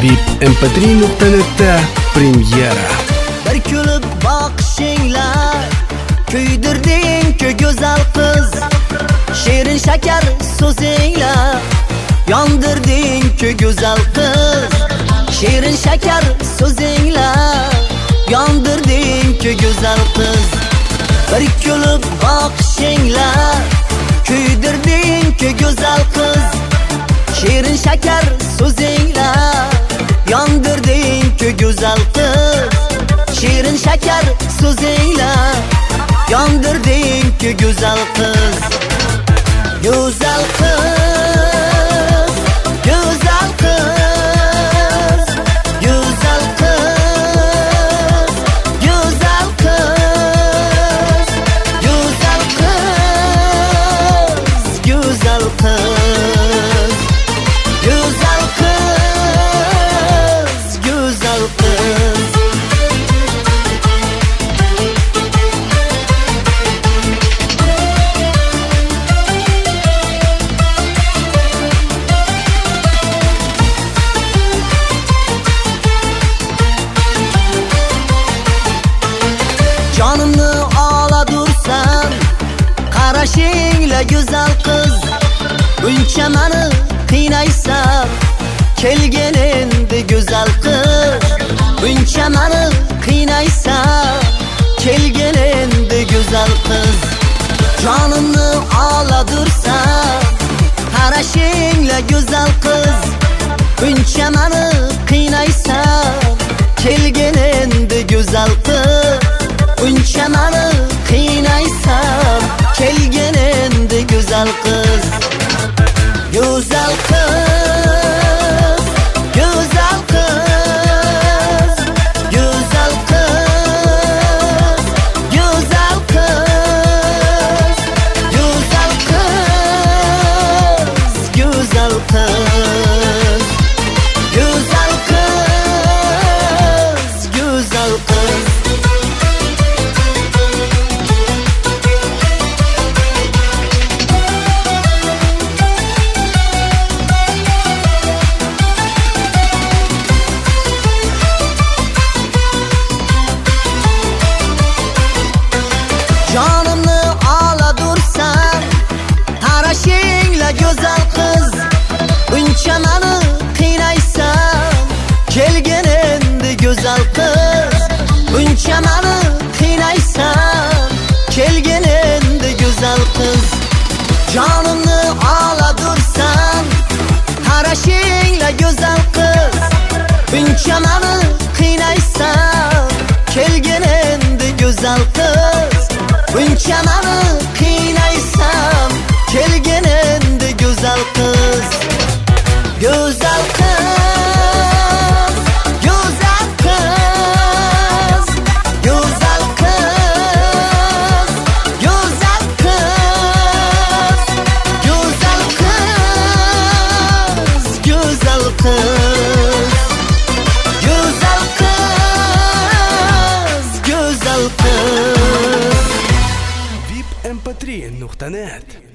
VIP mp3.net'da premyera. Bir kulib boqishinglar kuydirding-ku go'zal qiz, shirin shakar so'zinglar yondirding-ku go'zal qiz, shirin shakar so'zinglar yondirding-ku go'zal qiz. Bir kulib boqishinglar kuydirding-ku go'zal qiz, shirin shakar so'zinglar yondirding-ku go'zal qiz, shirin shakar so'zinglar yondirding-ku go'zal qiz. Go'zal qiz, go'zal qiz, go'zal qiz, go'zal qiz, go'zal qiz, go'zal qiz, go'zal qiz, go'zal qiz. Canımni oladursam qarashingla go'zal qiz, buncha meni qiynaysan kelgin endi go'zal qiz, buncha meni qiynaysan kelgin endi go'zal qiz. Canımni oladursam qarashingla go'zal qiz, buncha meni qiynaysan kelgin endi go'zal qiz, buncha meni qiynaysan kelgin endi go'zal qiz. Go'zal qiz, go'zal qiz, go'zal qiz, go'zal qiz, go'zal qiz, go'zal qiz, go'zal qiz, go'zal qiz. Canımni oladursam qarashingla go'zal qiz, buncha meni qiynaysan kelgin endi go'zal qiz, buncha meni qiynaysan kelgin endi go'zal qiz. Canımni oladursam qarashingla go'zal qiz, buncha meni qiynaysan kelgin endi go'zal qiz, buncha meni qiynaysan kelgin endi go'zal qiz. Go'zal qiz, go'zal qiz, go'zal qiz, go'zal qiz, go'zal qiz, go'zal qiz, go'zal qiz, go'zal qiz. VIP mp3.net